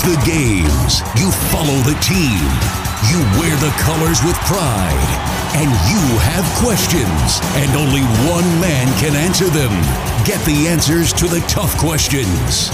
the games. You follow the team. You wear the colors with pride. And you have questions. And only one man can answer them. Get the answers to the tough questions.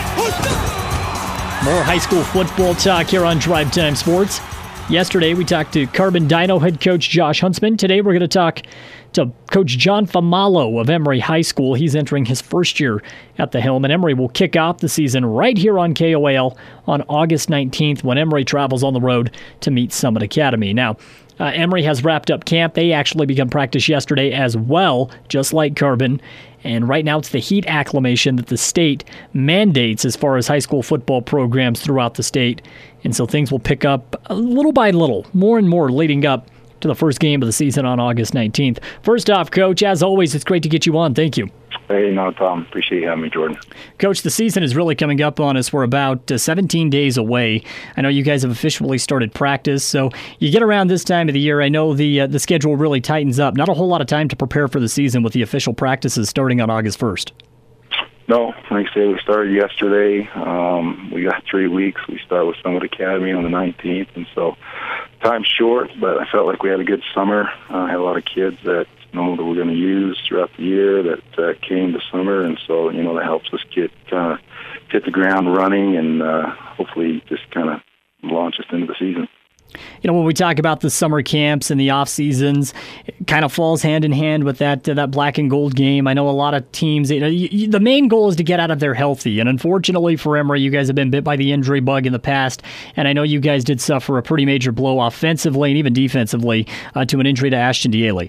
More high school football talk here on Drive Time Sports. Yesterday, we talked to Carbon Dino head coach Josh Huntsman. Today, we're going to talk to Coach John Famalo of Emory High School. He's entering his first year at the helm, and Emory will kick off the season right here on KOAL on August 19th when Emory travels on the road to meet Summit Academy. Now, Emory has wrapped up camp. They actually began practice yesterday as well, just like Carbon. And right now it's the heat acclimation that the state mandates as far as high school football programs throughout the state. And so things will pick up little by little, more and more leading up to the first game of the season on August 19th. First off, Coach, as always, it's great to get you on. Thank you. Hey, no problem. Appreciate you having me, Jordan. Coach, the season is really coming up on us. We're about 17 days away. I know you guys have officially started practice, so you get around this time of the year. I know the schedule really tightens up. Not a whole lot of time to prepare for the season with the official practices starting on August 1st. No, like I said, we started yesterday. We got 3 weeks. We start with Summit Academy on the 19th, and so time's short, but I felt like we had a good summer. I had a lot of kids that that we're going to use throughout the year that came this summer, and so that helps us get kind of hit the ground running and hopefully just kind of launch us into the season. When we talk about the summer camps and the off seasons, it kind of falls hand in hand with that black and gold game. I know a lot of teams, the main goal is to get out of there healthy. And unfortunately for Emory, you guys have been bit by the injury bug in the past. And I know you guys did suffer a pretty major blow offensively and even defensively to an injury to Ashton Daly.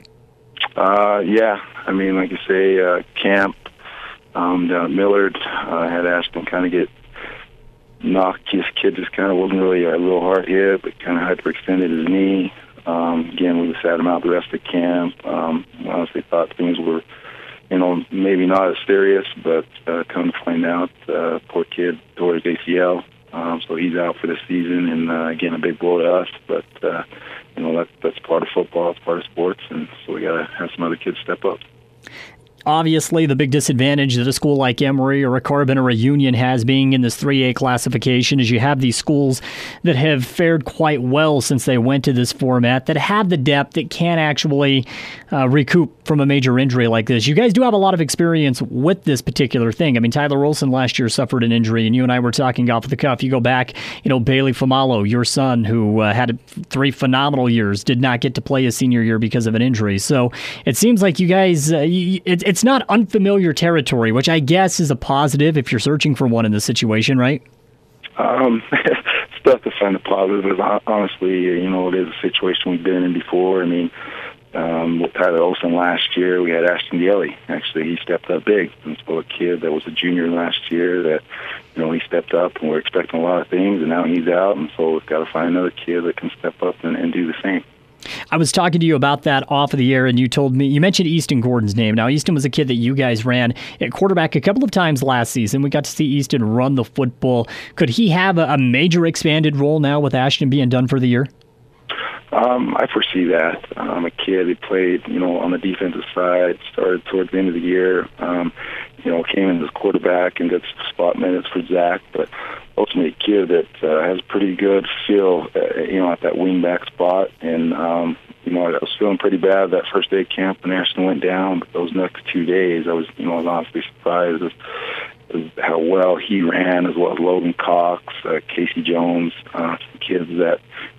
Yeah. I mean, like you say, camp down at Millard had Ashton kind of get knocked. His kid just kind of wasn't really a little hard hit, but kind of hyperextended his knee. Again, we just had him out the rest of camp. Honestly thought things were, maybe not as serious, but come to find out, poor kid tore his ACL. So he's out for the season, and again, a big blow to us. But that's part of football, it's part of sports, and so we got to have some other kids step up. Obviously, the big disadvantage that a school like Emory or a Carbon or a Union has being in this 3A classification is you have these schools that have fared quite well since they went to this format, that have the depth that can actually recoup from a major injury like this. You guys do have a lot of experience with this particular thing. I mean, Tyler Olson last year suffered an injury, and you and I were talking off the cuff. You go back, Bailey Famalo, your son, who had 3 phenomenal years, did not get to play his senior year because of an injury. So it seems like you guys, it's not unfamiliar territory, which I guess is a positive if you're searching for one in this situation, right? It's tough to find a positive. Honestly, it is a situation we've been in before. I mean, with Tyler Olson last year, we had Ashton Daly. Actually, he stepped up big. And so a kid that was a junior last year that, he stepped up, and we're expecting a lot of things, and now he's out, and so we've got to find another kid that can step up and do the same. I was talking to you about that off of the air, and you mentioned Easton Gordon's name. Now, Easton was a kid that you guys ran at quarterback a couple of times last season. We got to see Easton run the football. Could he have a major expanded role now with Ashton being done for the year? I foresee that. A kid who played, on the defensive side, started towards the end of the year, came in as quarterback and got spot minutes for Zach, but ultimately a kid that has pretty good feel, at that wingback spot. And, I was feeling pretty bad that first day of camp when Ashton went down, but those next 2 days, I was honestly surprised as how well he ran, as well as Logan Cox, Casey Jones, kids that,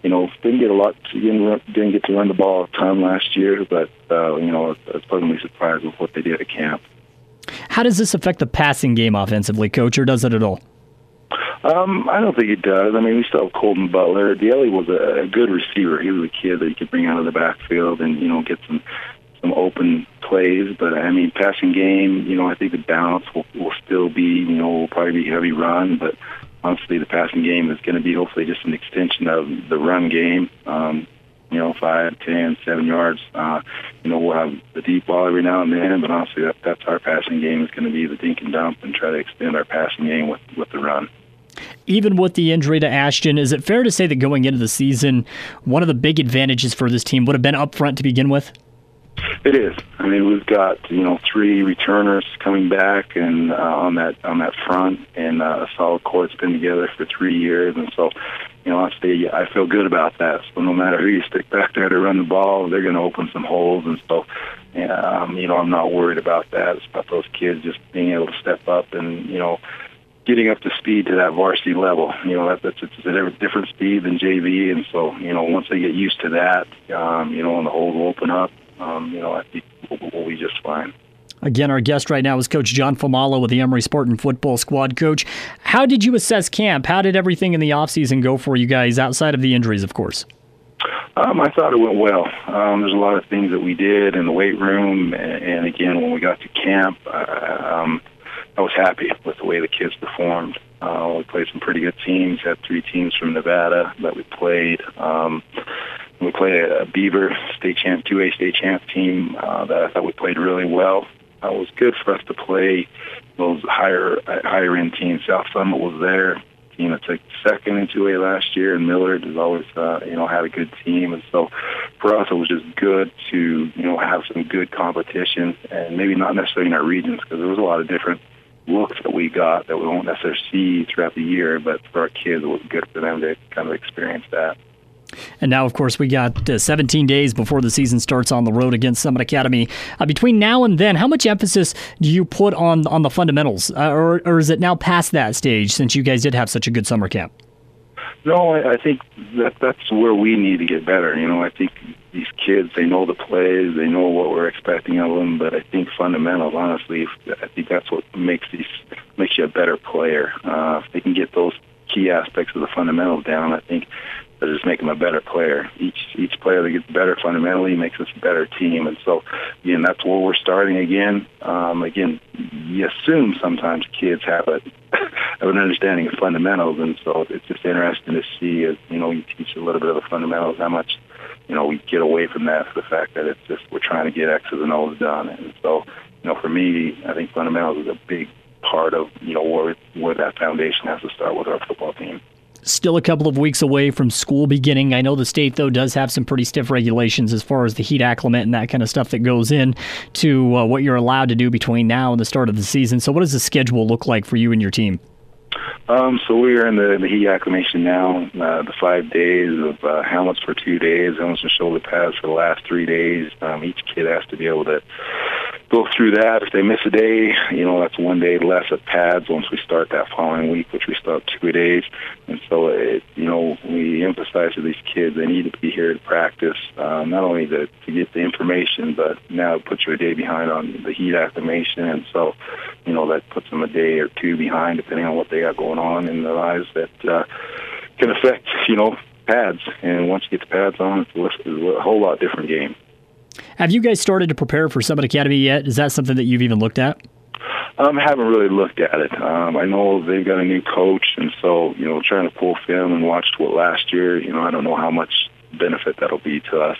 didn't get to run the ball a ton last year, but, I was pleasantly surprised with what they did at camp. How does this affect the passing game offensively, Coach, or does it at all? I don't think it does. I mean, we still have Colton Butler. Daly was a good receiver. He was a kid that you could bring out of the backfield and, get some open plays. But, I mean, passing game, I think the balance will still be, will probably be heavy run. But, honestly, the passing game is going to be hopefully just an extension of the run game. 5, 10, 7 yards. We'll have the deep ball every now and then, but honestly, that's our passing game is going to be the dink and dump and try to extend our passing game with the run. Even with the injury to Ashton, is it fair to say that going into the season, one of the big advantages for this team would have been up front to begin with? It is. I mean, we've got 3 returners coming back, and on that front, and a solid core that's been together for 3 years, and so honestly, I feel good about that. So no matter who you stick back there to run the ball, they're going to open some holes, and so I'm not worried about that. It's about those kids just being able to step up and getting up to speed to that varsity level. That's a different speed than JV, and so once they get used to that, and the holes will open up. I think we'll be just fine. Again, our guest right now is Coach John Famalo with the Emory Spartan football squad. Coach, how did you assess camp? How did everything in the offseason go for you guys, outside of the injuries, of course? I thought it went well. There's a lot of things that we did in the weight room, and again, when we got to camp, I was happy with the way the kids performed. We played some pretty good teams, had 3 teams from Nevada that we played. We played a Beaver state champ, 2A state champ team that I thought we played really well. It was good for us to play those higher end teams. South Summit was there, team that took second in 2A last year, and Millard has always had a good team. And so for us, it was just good to have some good competition, and maybe not necessarily in our regions, because there was a lot of different looks that we got that we won't necessarily see throughout the year. But for our kids, it was good for them to kind of experience that. And now, of course, we got 17 days before the season starts on the road against Summit Academy. Between now and then, how much emphasis do you put on the fundamentals? Or is it now past that stage, since you guys did have such a good summer camp? No, I think that's where we need to get better. I think these kids, they know the plays, they know what we're expecting of them, but I think fundamentals, honestly, I think that's what makes you a better player. If they can get those key aspects of the fundamentals down, I think that just make them a better player. Each player that gets better fundamentally makes us a better team. And so, again, that's where we're starting again. Again, you assume sometimes kids have an understanding of fundamentals, and so it's just interesting to see as, you teach a little bit of the fundamentals, how much, we get away from that, for the fact that it's just we're trying to get X's and O's done. And so, for me, I think fundamentals is a big part of, where that foundation has to start with our football team. Still a couple of weeks away from school beginning. I know the state, though, does have some pretty stiff regulations as far as the heat acclimate and that kind of stuff that goes in to what you're allowed to do between now and the start of the season. So what does the schedule look like for you and your team? So we are in the heat acclimation now, the 5 days of helmets for 2 days, helmets and shoulder pads for the last 3 days. Each kid has to be able to go through that. If they miss a day, that's 1 day less of pads once we start that following week, which we start 2 days. And so, we emphasize to these kids they need to be here to practice, not only to get the information, but now it puts you a day behind on the heat acclimation. And so, that puts them a day or 2 behind, depending on what they got going on in their lives that can affect, pads. And once you get the pads on, it's a whole lot different game. Have you guys started to prepare for Summit Academy yet? Is that something that you've even looked at? I haven't really looked at it. I know they've got a new coach, and so, trying to pull film and watch what last year, I don't know how much benefit that'll be to us.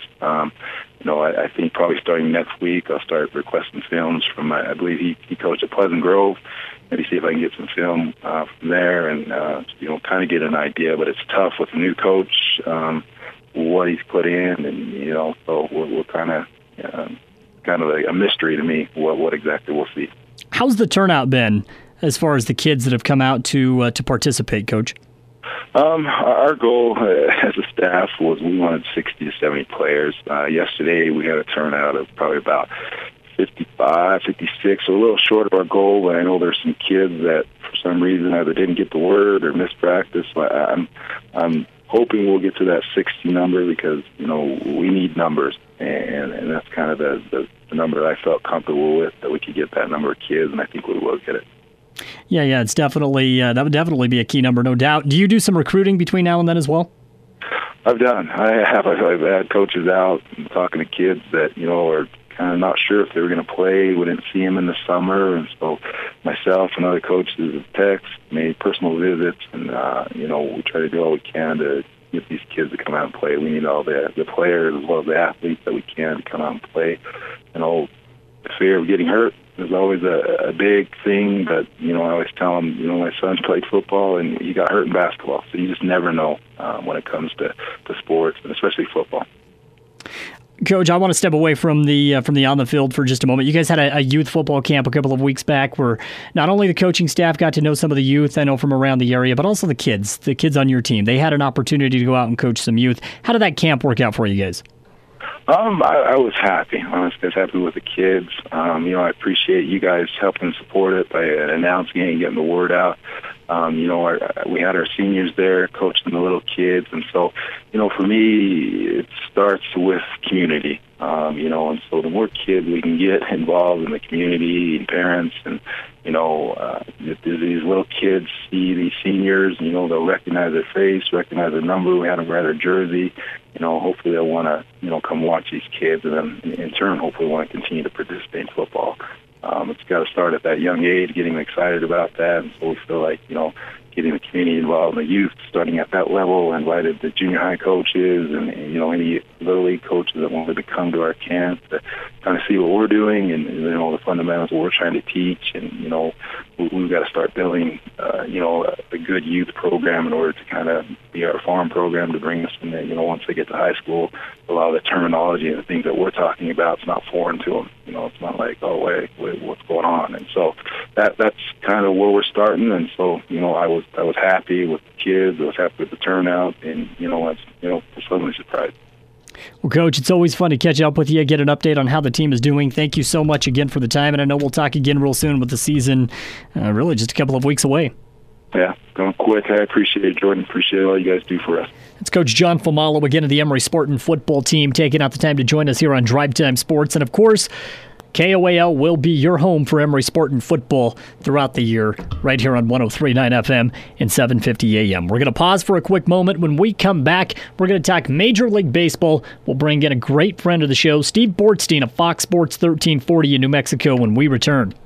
I think probably starting next week, I'll start requesting films from, I believe he coached at Pleasant Grove. Maybe see if I can get some film from there and, kind of get an idea. But it's tough with a new coach, what he's put in, and, so we're kind of a mystery to me what exactly we'll see. How's the turnout been as far as the kids that have come out to participate, Coach? Our goal as a staff was we wanted 60 to 70 players. Yesterday we had a turnout of probably about 55, 56, so a little short of our goal, but I know there's some kids that for some reason either didn't get the word or missed practice. I'm hoping we'll get to that 60 number because, we need numbers, and that's kind of the number that I felt comfortable with, that we could get that number of kids, and I think we will get it. Yeah, it's definitely that would definitely be a key number, no doubt. Do you do some recruiting between now and then as well? I've done. I've had coaches out and talking to kids that, are kind of not sure if they were going to play. We didn't see them in the summer, and so myself and other coaches have text, made personal visits, and, we try to do all we can to get these kids to come out and play. We need all the players as well as the athletes that we can to come out and play. The fear of getting hurt is always a big thing, but, I always tell them, my son played football and he got hurt in basketball, so you just never know when it comes to sports, and especially football. Coach, I want to step away from the on the field for just a moment. You guys had a youth football camp a couple of weeks back where not only the coaching staff got to know some of the youth, I know from around the area, but also the kids on your team. They had an opportunity to go out and coach some youth. How did that camp work out for you guys? I was happy. Honestly, I was happy with the kids. I appreciate you guys helping support it by announcing it and getting the word out. We had our seniors there coaching the little kids, and so, for me, it starts with community. And so the more kids we can get involved in the community and parents, and if these little kids see these seniors, they'll recognize their face, recognize their number. We had them wear their jersey. Hopefully they'll want to, come watch these kids, and then in turn, hopefully want to continue to participate in football. It's got to start at that young age, getting them excited about that. And so we feel like, getting the community involved in the youth, starting at that level, invited the junior high coaches and any little league coaches that wanted to come to our camp to kind of see what we're doing and the fundamentals that we're trying to teach. And, we've got to start building, a good youth program in order to kind of be our farm program to bring us in there. Once they get to high school, a lot of the terminology and the things that we're talking about, it's not foreign to them. It's not like, oh, wait, what's going on? And so that's kind of where we're starting. And so, I was happy with the kids. I was happy with the turnout, and I was pleasantly surprised. Well, Coach, it's always fun to catch up with you, get an update on how the team is doing. Thank you so much again for the time, and I know we'll talk again real soon with the season really just a couple of weeks away. Yeah, going quick. I appreciate it, Jordan. Appreciate all you guys do for us. It's Coach John Famalo again of the Emory Spartan football team, taking out the time to join us here on Drive Time Sports. And, of course, KOAL will be your home for Emory Spartan football throughout the year, right here on 103.9 FM and 750 AM. We're going to pause for a quick moment. When we come back, we're going to talk Major League Baseball. We'll bring in a great friend of the show, Steve Bortstein of Fox Sports 1340 in New Mexico when we return.